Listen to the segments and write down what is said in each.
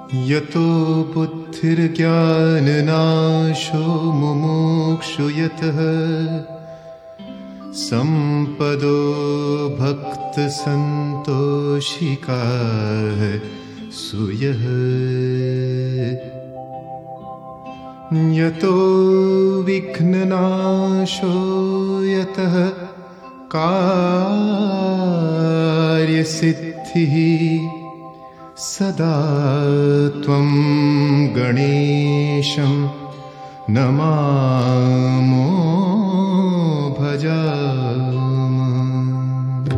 यतो बुद्धिर्ज्ञाननाशो मुमुक्षु यतः संपदो भक्तसन्तोषिकाः सूयः। यतो विघ्ननाशो यतः कार्यसिद्धिः सदा त्वं गणेशं नमामो भजामः।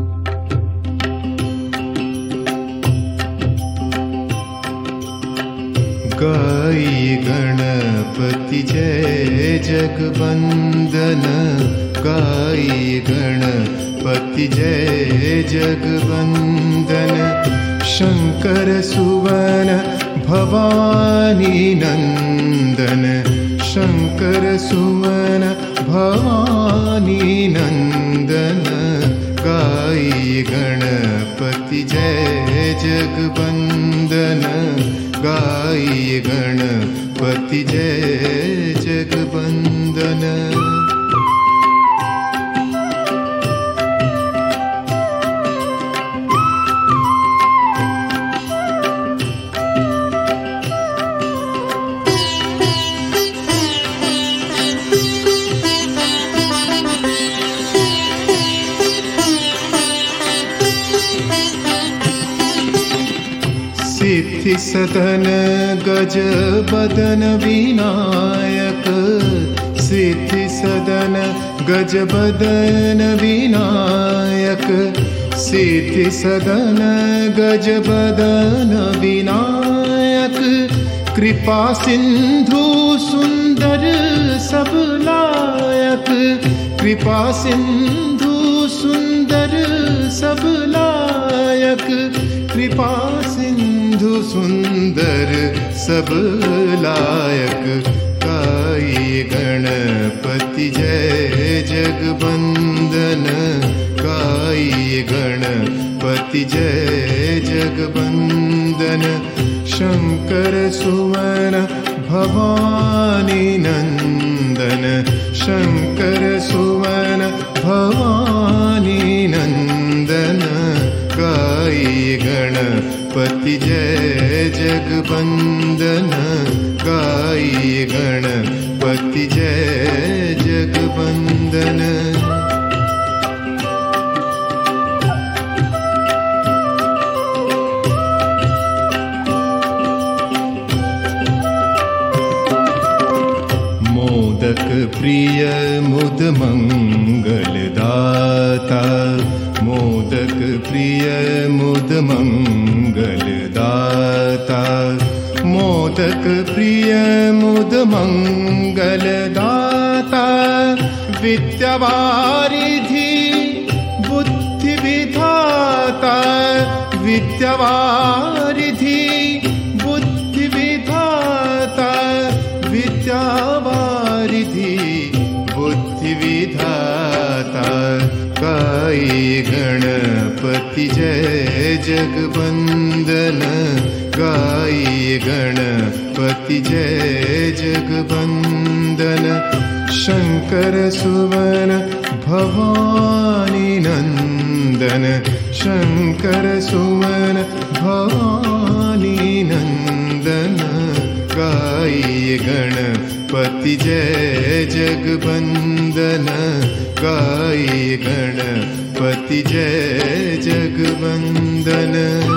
गाई गणपति जय जगवंदन, गाई गणपति जय जगवंदन। शंकर सुवन भवानी नंदन, शंकर सुवन भवानी नंदन। गाई गणपति जय जगवंदन, गाई गणपति जय जगवंदन। सिद्धि सदन गज बदन विनायक, सिद्धि सदन गज बदन विनायक। सिद्धि सदन गज बदन विनायक। कृपा सिंधु सुंदर सब लायक, कृपा सिंधु सुंदर सब लायक। कृपा सिंधु सुंदर सब लायक। गाई गणपति जय जगवंदन, गाई गणपति जय जगवंदन। शंकर सुवन भवानी नंदन, शंकर सुवन भवानी नंदन। गाई गणपति जय जगवंदन, गाई गणपति जय जगवंदन। मोदक प्रिय मुद मंगलदाता, मोदक प्रिय मुद मंगलदाता। मोदक प्रिय मुद मंगलदाता। विद्यावारिधि बुद्धि विधाता, विद्यावारिधि बुद्धि विधाता। विद्यावारिधि बुद्धि विधाता। गाई गणपति जय जगवंदन, गाई गणपति जय जगवंदन। शंकर सुवन भवानी नंदन, शंकर सुवन भवानी नंदन। गाई गणपति जय जगवंदन, गाई गणपति जय जगवंदन।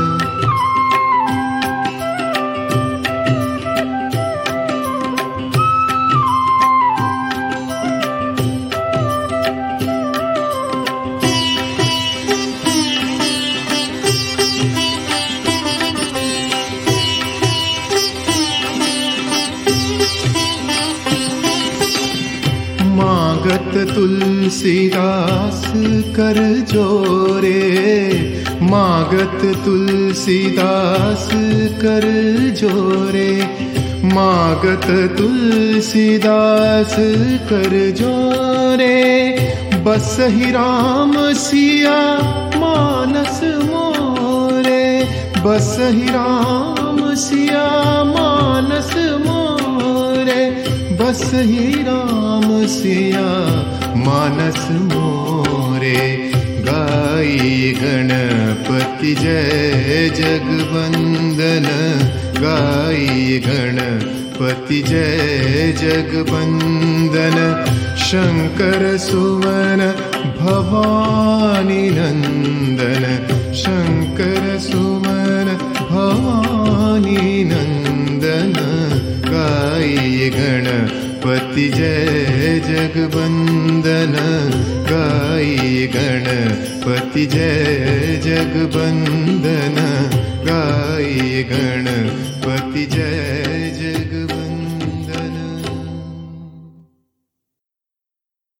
मागत तुलसीदास कर जोरे, मागत तुलसीदास कर जोरे। मागत तुलसीदास कर जोरे। बसहि राम सिया मानस मोरे, बसहि राम सिया मानस मोरे, बस ही राम सिया मानस मोरे। गाई गणपति जय जगवंदन, गाई गणपति जय जगवंदन। शंकर सुवन भवानी नंदन, शंकर सुवन भवानी नंदन। गाई गणपति जय जगवंदन, गाई गणपति जय जगवंदन, गाई गणपति जय